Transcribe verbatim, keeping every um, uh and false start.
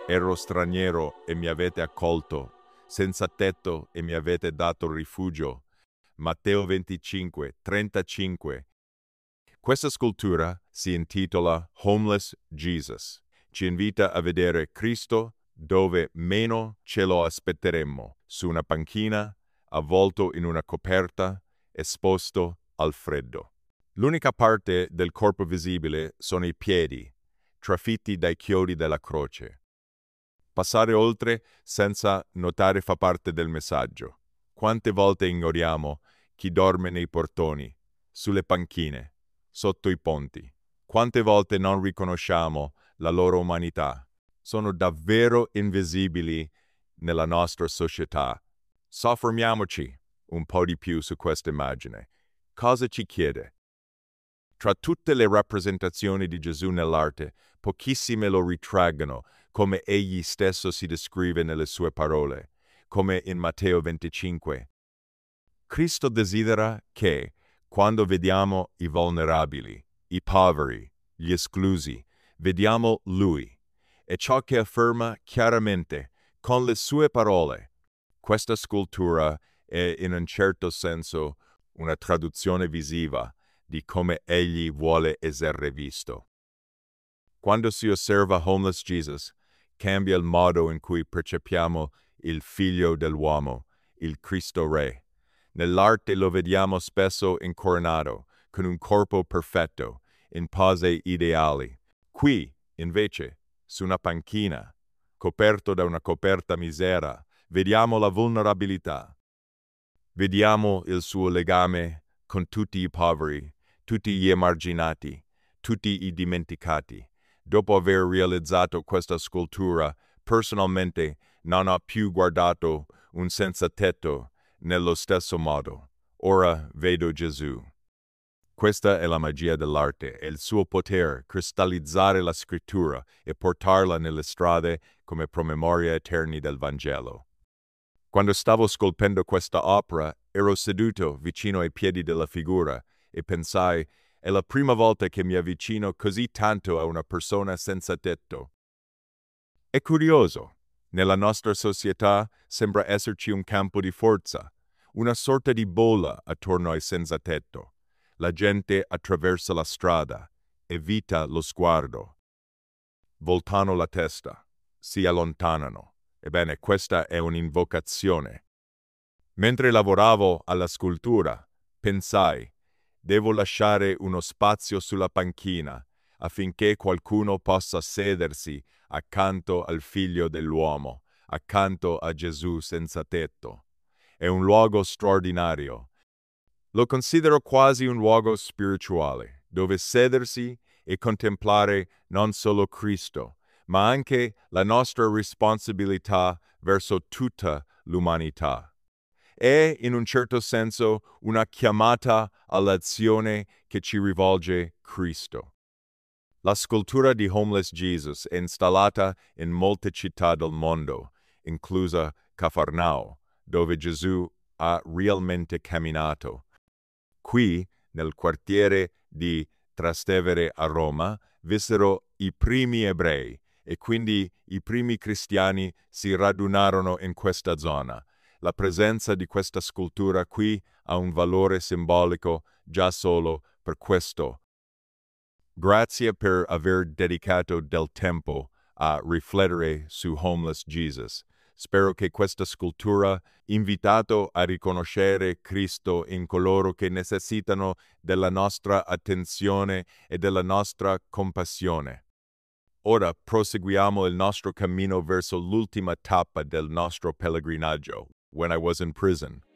Ero straniero e mi avete accolto, senza tetto e mi avete dato rifugio. Matteo venticinque, trentacinque. Questa scultura si intitola Homeless Jesus. Ci invita a vedere Cristo dove meno ce lo aspetteremmo, su una panchina, avvolto in una coperta, esposto al freddo. L'unica parte del corpo visibile sono i piedi, trafitti dai chiodi della croce. Passare oltre senza notare fa parte del messaggio. Quante volte ignoriamo chi dorme nei portoni, sulle panchine, sotto i ponti? Quante volte non riconosciamo la loro umanità? Sono davvero invisibili nella nostra società. Soffermiamoci un po' di più su questa immagine. Cosa ci chiede? Tra tutte le rappresentazioni di Gesù nell'arte, pochissime lo ritraggono come egli stesso si descrive nelle sue parole, come in Matteo venticinque. Cristo desidera che, quando vediamo i vulnerabili, i poveri, gli esclusi, vediamo Lui. È ciò che afferma chiaramente, con le sue parole. Questa scultura è in un certo senso una traduzione visiva di come egli vuole essere visto. Quando si osserva Homeless Jesus, cambia il modo in cui percepiamo il Figlio dell'uomo, il Cristo Re. Nell'arte lo vediamo spesso incoronato, con un corpo perfetto, in pose ideali. Qui, invece, su una panchina, coperto da una coperta misera, vediamo la vulnerabilità. Vediamo il suo legame con tutti i poveri, tutti gli emarginati, tutti i dimenticati. Dopo aver realizzato questa scultura, personalmente non ho più guardato un senza tetto nello stesso modo. Ora vedo Gesù. Questa è la magia dell'arte e il suo poter cristallizzare la scrittura e portarla nelle strade come promemoria eterni del Vangelo. Quando stavo scolpendo questa opera, ero seduto vicino ai piedi della figura e pensai, è la prima volta che mi avvicino così tanto a una persona senza tetto. È curioso, nella nostra società sembra esserci un campo di forza, una sorta di bolla attorno ai senza tetto. La gente attraversa la strada, evita lo sguardo, voltano la testa, si allontanano. Ebbene, questa è un'invocazione. Mentre lavoravo alla scultura, pensai, devo lasciare uno spazio sulla panchina affinché qualcuno possa sedersi accanto al Figlio dell'uomo, accanto a Gesù senza tetto. È un luogo straordinario. Lo considero quasi un luogo spirituale, dove sedersi e contemplare non solo Cristo, ma anche la nostra responsabilità verso tutta l'umanità. È, in un certo senso, una chiamata all'azione che ci rivolge Cristo. La scultura di Homeless Jesus è installata in molte città del mondo, inclusa Cafarnao, dove Gesù ha realmente camminato. Qui, nel quartiere di Trastevere a Roma, vissero i primi ebrei e quindi i primi cristiani si radunarono in questa zona. La presenza di questa scultura qui ha un valore simbolico già solo per questo. Grazie per aver dedicato del tempo a riflettere su Homeless Jesus. Spero che questa scultura, invitato a riconoscere Cristo in coloro che necessitano della nostra attenzione e della nostra compassione. Ora proseguiamo il nostro cammino verso l'ultima tappa del nostro pellegrinaggio, when I was in prison.